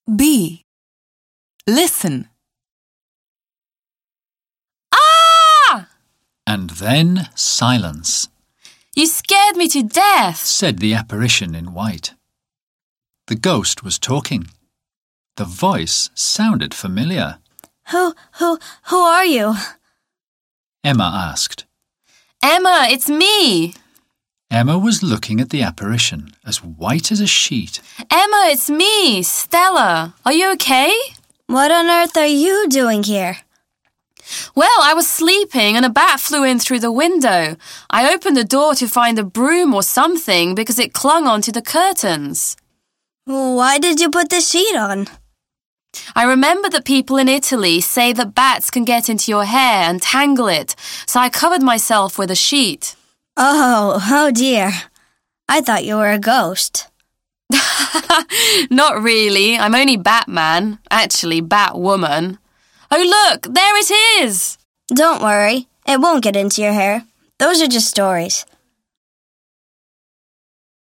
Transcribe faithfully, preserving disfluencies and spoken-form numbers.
B. Listen. Ah! And then silence, You scared me to death. said the apparition in white. The ghost was talking. The voice sounded familiar. Who, who, who are you? Emma asked. Emma, it's me. Emma was looking at the apparition, as white as a sheet. Emma, it's me, Stella. Are you okay? What on earth are you doing here? Well, I was sleeping and a bat flew in through the window. I opened the door to find a broom or something because it clung onto the curtains. Why did you put the sheet on? I remember that people in Italy say that bats can get into your hair and tangle it, so I covered myself with a sheet. Oh, oh dear. I thought you were a ghost. Not really. I'm only Batman. Actually, Batwoman. Oh, look, there it is! Don't worry. It won't get into your hair. Those are just stories.